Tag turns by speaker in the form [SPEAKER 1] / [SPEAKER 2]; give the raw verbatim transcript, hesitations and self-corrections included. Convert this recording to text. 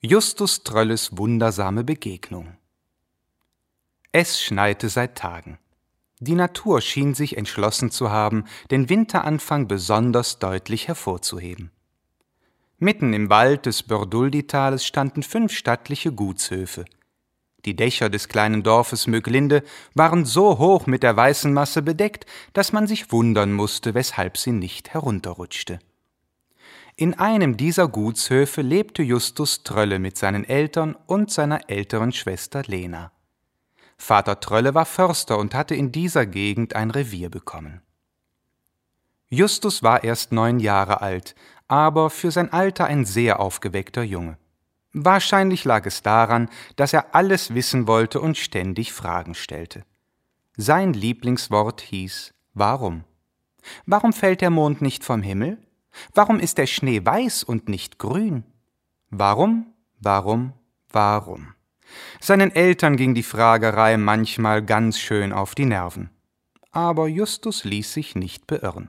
[SPEAKER 1] Justus Trölles wundersame Begegnung. Es schneite seit Tagen. Die Natur schien sich entschlossen zu haben, den Winteranfang besonders deutlich hervorzuheben. Mitten im Wald des Börduldi-Tales standen fünf stattliche Gutshöfe. Die Dächer des kleinen Dorfes Möglinde waren so hoch mit der weißen Masse bedeckt, dass man sich wundern musste, weshalb sie nicht herunterrutschte. In einem dieser Gutshöfe lebte Justus Trölle mit seinen Eltern und seiner älteren Schwester Lena. Vater Trölle war Förster und hatte in dieser Gegend ein Revier bekommen. Justus war erst neun Jahre alt, aber für sein Alter ein sehr aufgeweckter Junge. Wahrscheinlich lag es daran, dass er alles wissen wollte und ständig Fragen stellte. Sein Lieblingswort hieß »Warum?« Warum fällt der Mond nicht vom Himmel? Warum ist der Schnee weiß und nicht grün? Warum, warum, warum? Seinen Eltern ging die Fragerei manchmal ganz schön auf die Nerven. Aber Justus ließ sich nicht beirren.